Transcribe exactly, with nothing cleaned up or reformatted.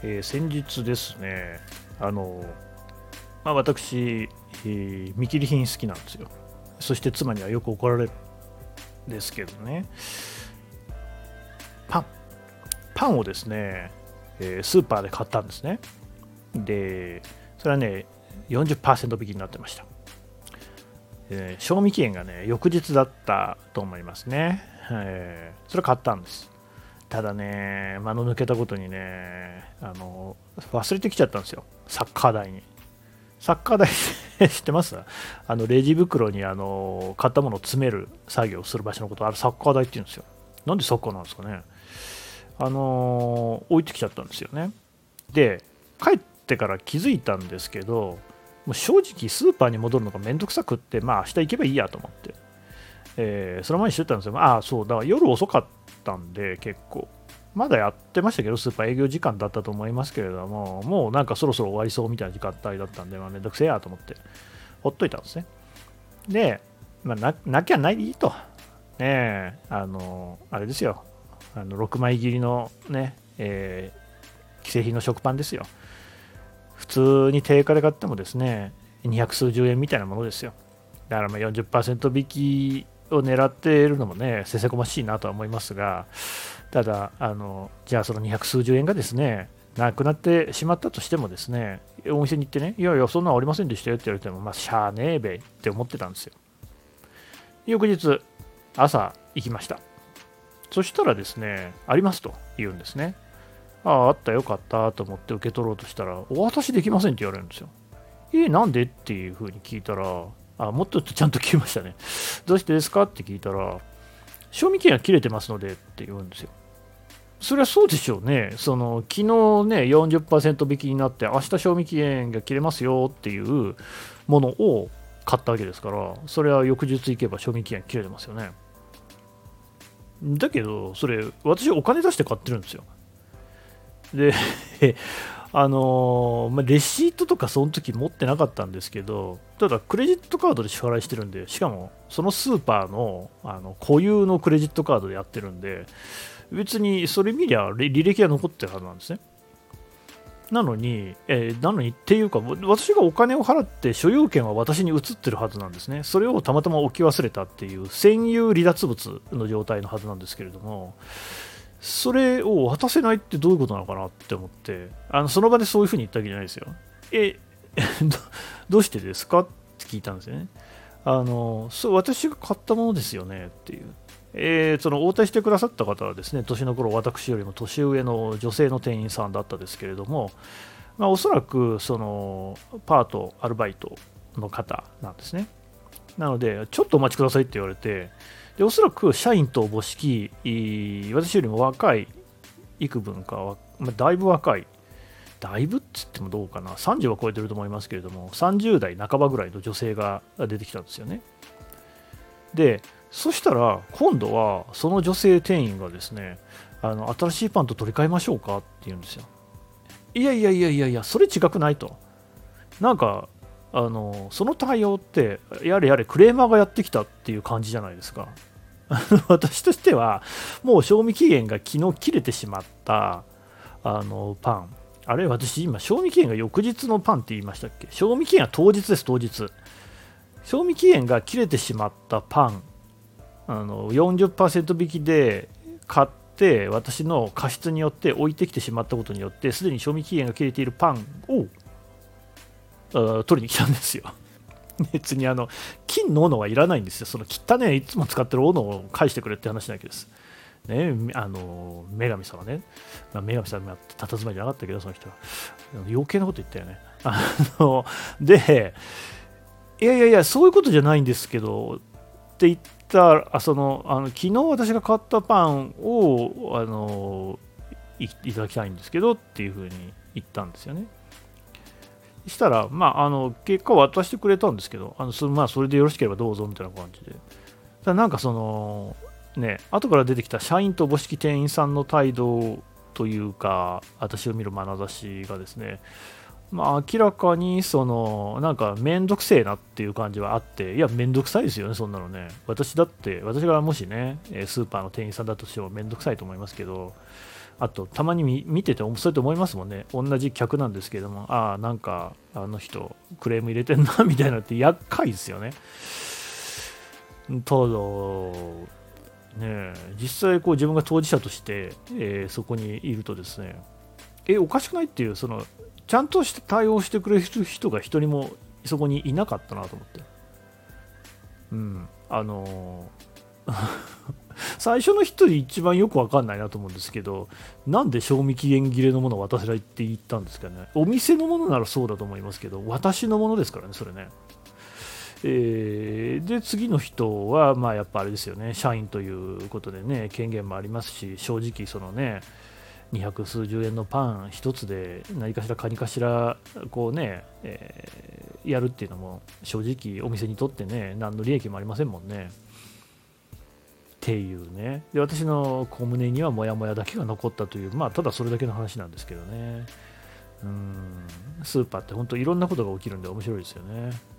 えー先日ですね、あの、まあ、私、えー見切り品好きなんですよ。そして妻にはよく怒られるんですけどね、パン、パンをですね、えースーパーで買ったんですね。で、それはね、よんじゅっパーセント引きになってました。えー賞味期限がね、翌日だったと思いますね。えーそれ買ったんです。ただね、間の抜けたことにね、あの忘れてきちゃったんですよ、サッカー台に。サッカー台知ってます？あのレジ袋にあの買ったものを詰める作業をする場所のこと、あれサッカー台って言うんですよ。なんでサッカーなんですかね。あの置いてきちゃったんですよね。で、帰ってから気づいたんですけど、もう正直スーパーに戻るのがめんどくさくって、まあ明日行けばいいやと思って、えーその前にしてたんですよ。ああ、そう、だから夜遅かったんで、結構、まだやってましたけど、スーパー営業時間だったと思いますけれども、もうなんかそろそろ終わりそうみたいな時間帯だったんで、まあ、めんどくせえやと思って、ほっといたんですね。で、まあ、ななきゃないでいいと。ねえ、あの、あれですよ、あのろくまい切りのね、えー既製品の食パンですよ。普通に定価で買ってもですね、にひゃく数十円みたいなものですよ。だからまあよんじゅっパーセント引きを狙っているのもね、せせこましいなとは思いますが、ただ、あのじゃあそのにひゃく数十円がですね、なくなってしまったとしてもですね、お店に行ってね、いやいや、そんなのありませんでしたよって言われても、まあ、しゃあねえべって思ってたんですよ。翌日、朝行きました。そしたらですね、ありますと言うんですね。ああ、あった、よかったと思って受け取ろうとしたら、お渡しできませんって言われるんですよ。えー、なんでっていうふうに聞いたら、あ、もっとちゃんと聞きましたね。どうしてですかって聞いたら、賞味期限が切れてますのでって言うんですよ。それはそうでしょうね。その昨日ね、よんじゅっパーセント引きになって、明日賞味期限が切れますよっていうものを買ったわけですから、それは翌日行けば賞味期限切れてますよね。だけど、それ、私お金出して買ってるんですよ。で、あのーまあ、レシートとかその時持ってなかったんですけど、ただクレジットカードで支払いしてるんで、しかもそのスーパーの、あの固有のクレジットカードでやってるんで、別にそれ見りゃ履歴が残ってるはずなんですね。なのに、えーなのにっていうか、私がお金を払って所有権は私に移ってるはずなんですね。それをたまたま置き忘れたっていう占有離脱物の状態のはずなんですけれども、それを渡せないってどういうことなのかなって思って、あのその場でそういうふうに言ったわけじゃないですよ。え、どどうしてですかって聞いたんですよね。あのそう、私が買ったものですよねっていう。えーその応対してくださった方はですね、年の頃私よりも年上の女性の店員さんだったですけれども、まあ、おそらくそのパート、アルバイトの方なんですね。なので、ちょっとお待ちくださいって言われて、でおそらく社員とおぼしき、私よりも若い幾分かは、まあ、だいぶ若い、だいぶっつってもどうかな、さんじゅうは超えてると思いますけれども、さんじゅう代半ばぐらいの女性が出てきたんですよね。で、そしたら、今度はその女性店員がですね、あの新しいパンと取り替えましょうかって言うんですよ。いやいやいやいやいや、それ違くないと。なんか、あのその対応って、やれやれクレーマーがやってきたっていう感じじゃないですか。私としては、もう賞味期限が昨日切れてしまったあのパン、あれ、私、今、賞味期限が翌日のパンって言いましたっけ？賞味期限は当日です、当日。賞味期限が切れてしまったパン、あのよんじゅっパーセント引きで買って、私の過失によって置いてきてしまったことによって、すでに賞味期限が切れているパンをあ取りに来たんですよ。別にあの金の斧はいらないんですよ。その汚ね、いつも使ってる斧を返してくれって話なわけです。ね、あの女神様ね、まあ、女神様って佇まいじゃなかったけど、その人は余計なこと言ったよね。あので、いやいやいや、そういうことじゃないんですけどって言ったら、あそのあの昨日私が買ったパンをあの い, いただきたいんですけどっていうふうに言ったんですよね。したら、まあ、あの結果を渡してくれたんですけど、あのそ,、まあ、それでよろしければどうぞみたいな感じで。ただなんかそのね、後から出てきた社員とおぼしき店員さんの態度というか、私を見る眼差しがですね、まあ、明らかにそのなんかめんどくせえなっていう感じはあって、いや、めんどくさいですよね、そんなのね。私だって、私がもしね、スーパーの店員さんだとしてもめんどくさいと思いますけど、 あとたまに 見, 見てて面白いと思いますもんね。同じ客なんですけども、ああなんかあの人クレーム入れてんなみたいなのって厄介ですよね。ただね、実際こう自分が当事者として、えーそこにいるとですね、えおかしくないっていう、そのちゃんとして対応してくれる人が一人もそこにいなかったなと思って、うん、あのー最初の人で一番よくわかんないなと思うんですけど、なんで賞味期限切れのものを渡せないって言ったんですかね。お店のものならそうだと思いますけど、私のものですからね、それね。えーで、次の人は、まあ、やっぱあれですよね、社員ということでね、権限もありますし、正直、そのね、にひゃく数十円のパン一つで何かしらかにかしらこうね、えーやるっていうのも正直お店にとってね何の利益もありませんもんねっていうね。で私の小胸にはモヤモヤだけが残ったという、まあただそれだけの話なんですけどね。うん、スーパーって本当いろんなことが起きるんで面白いですよね。